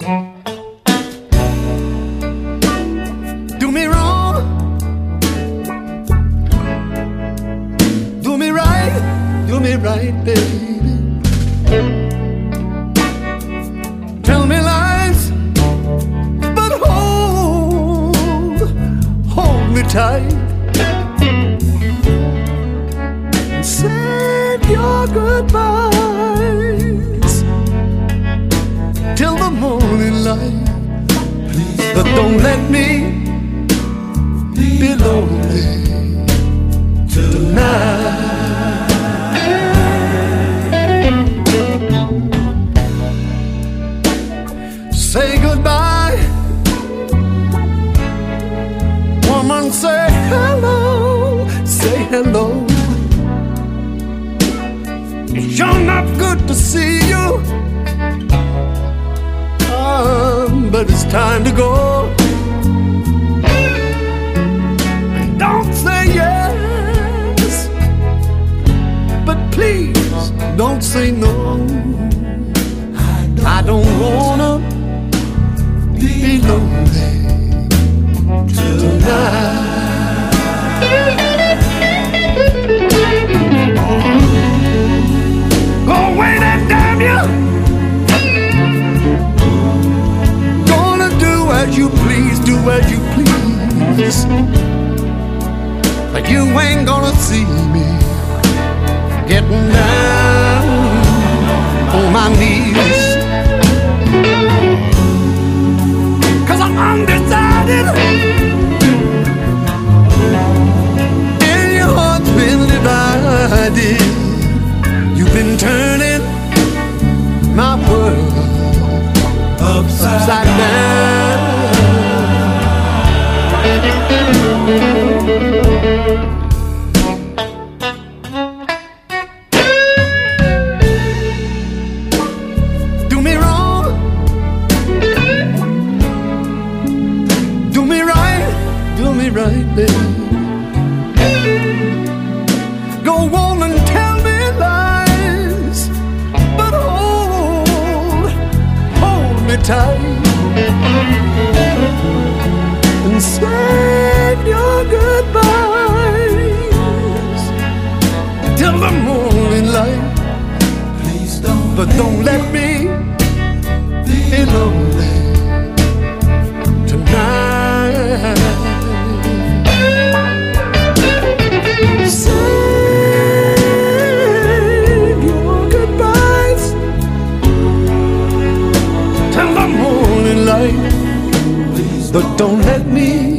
Do me wrong, do me right, baby. Tell me lies, but hold me tight. Save your goodbyes till the morning light. Please, but don't let me be lonely tonight. Say goodbye, woman, say hello, say hello. It's sure not good to see you, but it's time to go. And don't say yes, but please don't say no. I don't wanna be lonely tonight. Go away there, damn you. Gonna do as you please, do as you please. But you ain't gonna see me getting down on my knees. I'm undecided, and your heart's been divided. You've been turning my world upside down. Do me wrong, do me right, baby. Go on and tell me lies, but hold me tight. And save your goodbyes till the morning light. Please don't, but don't let me be lonely tonight. Save your goodbyes till the morning light, but don't let me